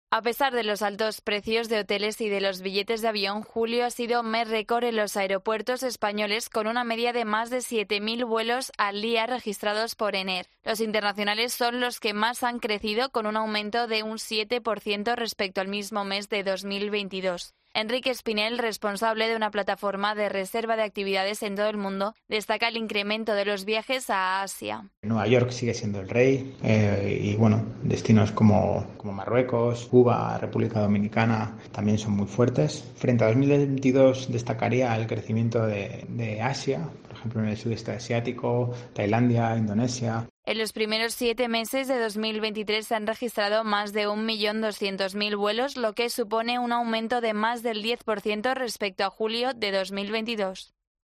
A pesar de los altos precios de hoteles y de los billetes de avión, julio ha sido mes récord en los aeropuertos españoles, con una media de más de 7.000 vuelos al día registrados por ENER. Los internacionales son los que más han crecido, con un aumento de un 7% respecto al mismo mes de 2022. Enrique Espinel, responsable de una plataforma de reserva de actividades en todo el mundo, destaca el incremento de los viajes a Asia. Nueva York sigue siendo el rey y bueno, destinos como Marruecos, Cuba, República Dominicana también son muy fuertes. Frente a 2022 destacaría el crecimiento de Asia, por ejemplo en el sudeste asiático, Tailandia, Indonesia. En los primeros 7 meses de 2023 se han registrado más de 1.200.000 vuelos, lo que supone un aumento de más del 10% respecto a julio de 2022.